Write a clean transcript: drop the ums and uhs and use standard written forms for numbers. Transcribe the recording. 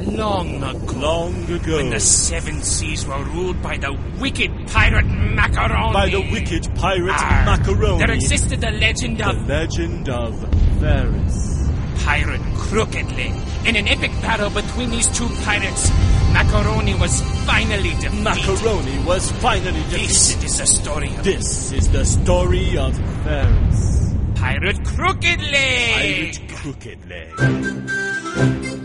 Long ago. Long ago. When the seven seas were ruled by the wicked pirate Macaroni. By the wicked pirate Macaroni. There existed the legend of... The legend of Varys. Pirate Crooked Leg. In an epic battle between these two pirates, Macaroni was finally defeated. Macaroni was finally defeated. This is the story of... This is the story of Varys. Pirate Crooked Leg. Pirate Crooked Leg.